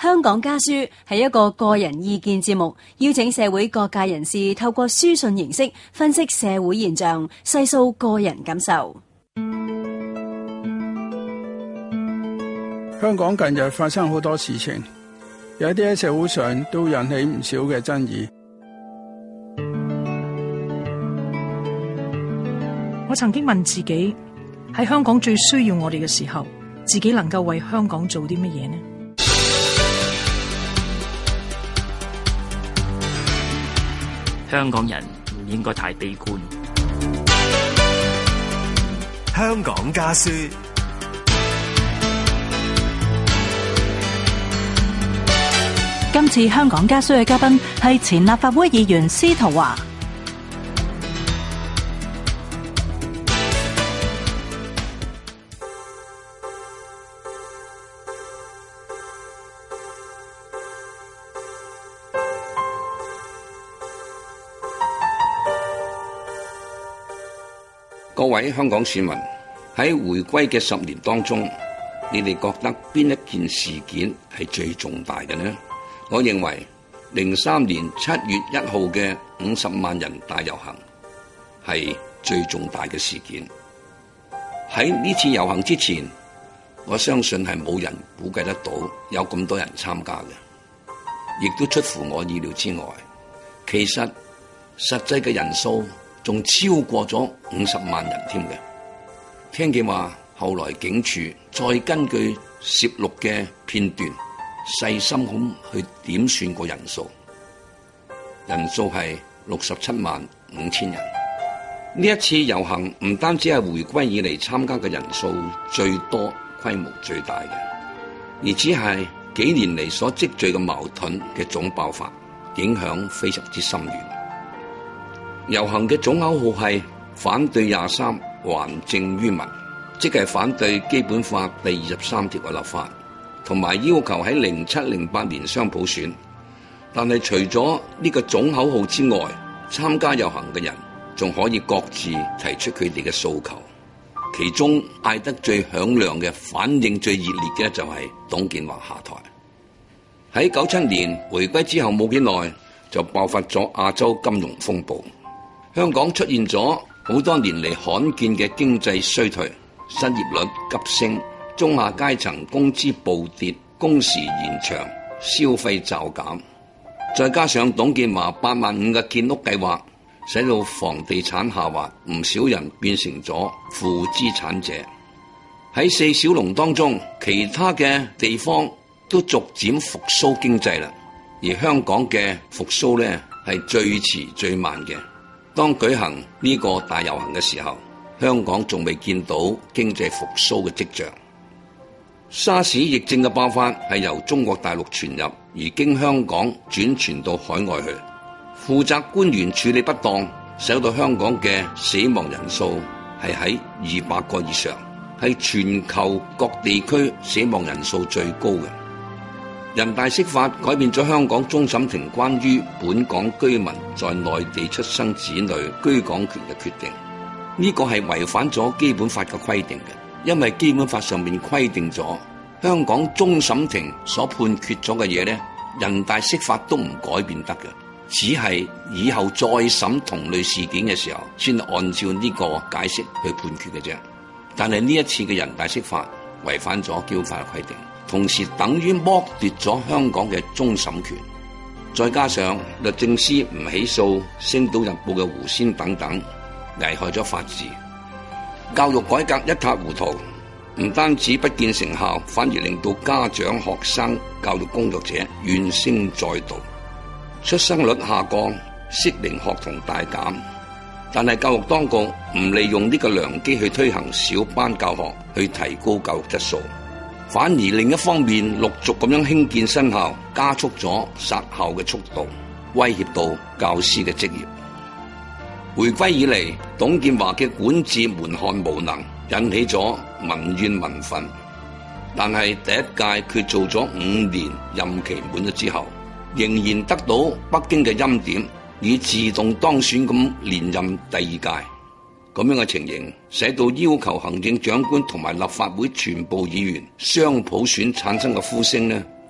香港家書係一個個人意見節目，邀請社會各界人士透過書信形式分析社會現象，細數個人感受。 香港近日發生好多事情，有啲喺社會上都引起唔少嘅爭議。 我曾經問自己，喺香港最需要我哋嘅時候，自己能夠為香港做啲乜嘢呢？ 香港人唔應該太悲觀。 香港家書。 今次香港家書嘅嘉賓係前立法會議員司徒華。 各位香港市民，喺回歸嘅10年當中，你哋覺得邊一件事件係最重大嘅呢？我認為03年7月1號嘅50萬人大遊行係最重大嘅事件。喺呢次遊行之前，我相信係冇人估計得到有咁多人參加嘅，亦都出乎我意料之外。其實實際嘅人數仲超過咗50萬人添嘅。聽見話後來警署再根據攝錄嘅片段細心咁去點算個人數，人數係67萬5千人。呢一次遊行唔單止係回歸以嚟參加嘅人數最多、規模最大嘅，而只係幾年嚟所積聚嘅矛盾嘅總爆發，影響非常之深遠。遊行嘅總口號係反對23還政於民，即係反對基本法第23條嘅立法，同埋要求喺07、08年雙普選。但係除咗呢個總口號之外，參加遊行嘅人仲可以各自提出佢哋嘅訴求。其中嗌得最響亮嘅、反應最熱烈嘅就係董建華下台。喺97年回歸之後冇幾耐，就爆發咗亞洲金融風暴，香港出現咗好多年嚟罕見嘅經濟衰退，失業率急升，中下階層工資暴跌，工時延長，消費驟減，再加上董建華8萬5嘅建屋計劃，使到房地產下滑，唔少人變成咗負資產者。喺4小龍當中，其他嘅地方都逐漸復甦經濟啦，而香港嘅復甦呢係最遲最慢嘅。當舉行呢個大遊行嘅時候，香港仲未見到經濟復甦嘅跡象。沙士疫症嘅爆發係由中國大陸傳入，而經香港轉傳到海外去。負責官員處理不當，使到香港嘅死亡人數係喺200個以上，係全球各地區死亡人數最高嘅。人大釋法改變咗香港終審庭關於本港居民在內地出生子女居港權嘅決定，呢個係違反咗基本法嘅規定嘅，因為基本法上面規定咗香港終審庭所判決咗嘅嘢呢，人大釋法都唔改變得嘅，只係以後再審同類事件嘅時候，先按照呢個解釋去判決嘅啫。但係呢一次嘅人大釋法違反咗基本法嘅規定，同時等於剝奪咗香港嘅終審權。再加上律政司唔起訴《星島日報》嘅胡仙等等，危害咗法治。教育改革一塌糊塗，唔單止不見成效，反而令到家長、學生、教育工作者怨聲載道，出生率下降，適齡學童大減。但係教育當局唔利用呢個良機去推行小班教學，去提高教育質素，反而另一方面陸續咁樣興建新校，加速咗殺校嘅速度，威脅到教師嘅職業。回歸以嚟，董建華嘅管治門漢無能，引起咗民怨民憤。但係第一屆佢做咗5年，任期滿咗之後，仍然得到北京嘅欽點，以自動當選咁連任第2屆。咁樣嘅情形，使到要求行政長官同埋立法會全部議員雙普選產生嘅呼聲呢，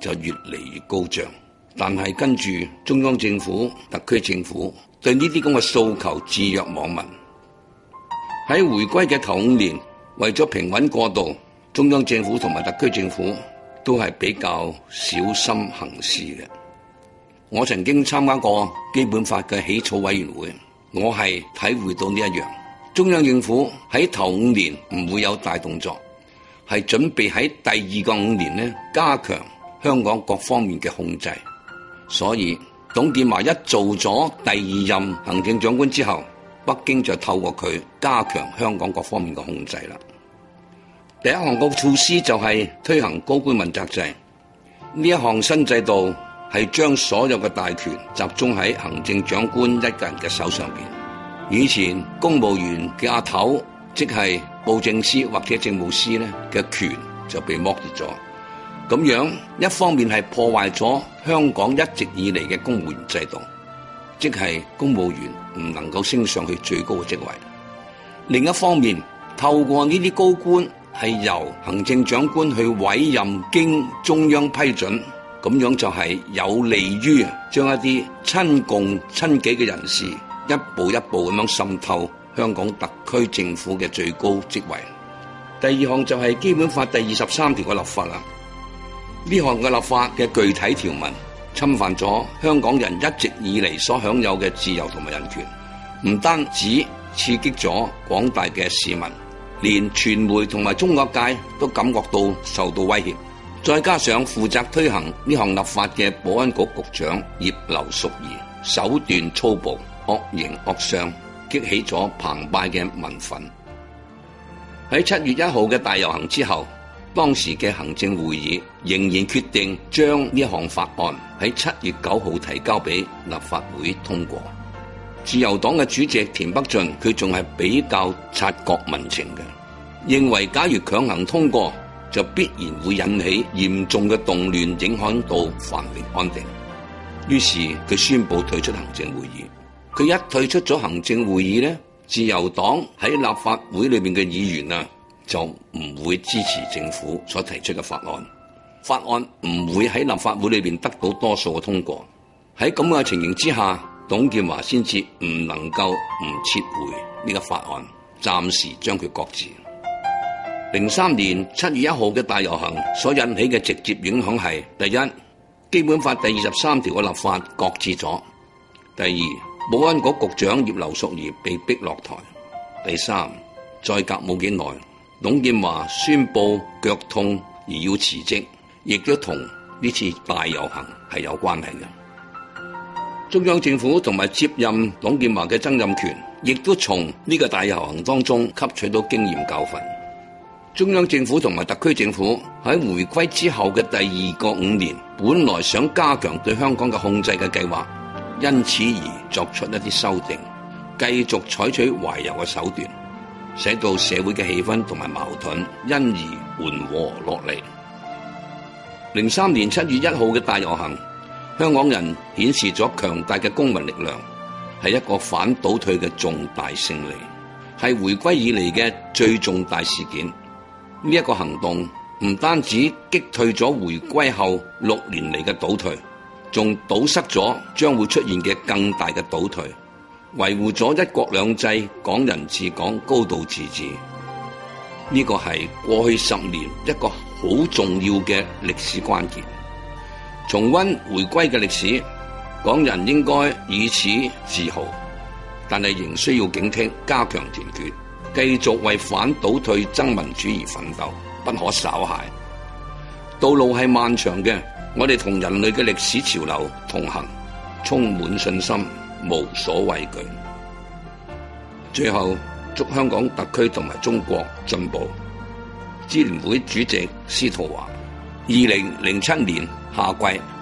就越嚟越高漲。但係跟住中央政府、特區政府對呢啲咁嘅訴求置若罔聞。喺回歸嘅頭5年，為咗平穩過渡，中央政府同埋特區政府都係比較小心行事嘅。我曾經參加過基本法嘅起草委員會，我係體會到呢一樣。中央政府喺頭5年唔會有大動作，係準備喺第2個5年呢加強香港各方面嘅控制。所以董建華一做咗第2任行政長官之後，北京就透過佢加強香港各方面嘅控制啦。第一項個措施就係推行高官問責制。呢一項新制度係將所有嘅大權集中喺行政長官一個人嘅手上邊。以前公務員嘅阿頭，即係布政司或者政務司咧嘅權就被剝奪咗。咁樣一方面係破壞咗香港一直以嚟嘅公務員制度，即係公務員唔能夠升上去最高嘅職位。另一方面，透過呢啲高官係由行政長官去委任，經中央批准，咁樣就係有利於將一啲親共親己嘅人士一步一步咁樣滲透香港特區政府嘅最高職位。第2項就係基本法第23條嘅立法啦。呢項嘅立法嘅具體條文侵犯咗香港人一直以嚟所享有嘅自由同埋人權，唔單止刺激咗廣大嘅市民，連傳媒同埋中學界都感覺到受到威脅。再加上負責推行呢項立法嘅保安局局長葉劉淑儀手段粗暴、惡形惡相，激起咗澎湃嘅民憤。喺7月1號嘅大遊行之後，當時嘅行政會議仍然決定將呢項法案喺7月9號提交俾立法會通過。自由黨嘅主席田北俊佢仲係比較察覺民情嘅，認為假如強行通過，就必然會引起嚴重嘅動亂，影響到繁榮安定。於是佢宣布退出行政會議。佢一退出咗行政會議呢，自由黨喺立法會裏面嘅議員啊，就唔會支持政府所提出嘅法案，法案唔會喺立法會裏邊得到多數嘅通過。喺咁嘅情形之下，董建華先至唔能夠唔撤回呢個法案，暫時將佢擱置。03年7月1號嘅大遊行所引起嘅直接影響係：第一，基本法第23條嘅立法擱置咗；第二，保安局局長葉劉淑儀被逼落台；第三，再隔冇幾耐，董建華宣布腳痛而要辭職，亦都同呢次大遊行係有關係嘅。中央政府同埋接任董建華嘅曾蔭權，亦都從呢個大遊行當中吸取到經驗教訓。中央政府同埋特區政府喺回歸之後嘅第2個5年，本來想加強對香港嘅控制嘅計劃，因此而作出一啲修訂，繼續採取懷柔嘅手段，使到社會嘅氣氛同埋矛盾因而緩和落嚟。03年7月1號嘅大遊行，香港人顯示咗強大嘅公民力量，係一個反倒退嘅重大勝利，係回歸以嚟嘅最重大事件。呢一個行動唔單止擊退咗回歸後6年嚟嘅倒退，仲堵塞咗將會出現嘅更大嘅倒退，維護咗一國兩制、港人治港、高度自治。呢個係過去10年一個好重要嘅歷史關鍵。重溫回歸嘅歷史，港人應該以此自豪，但係仍需要警惕，加強團結，繼續為反倒退爭民主而奮鬥，不可稍懈。道路係漫長嘅，我哋同人類嘅歷史潮流同行，充滿信心，無所畏懼。最後，祝香港特區同埋中國進步。支聯會主席司徒華，2007年夏季。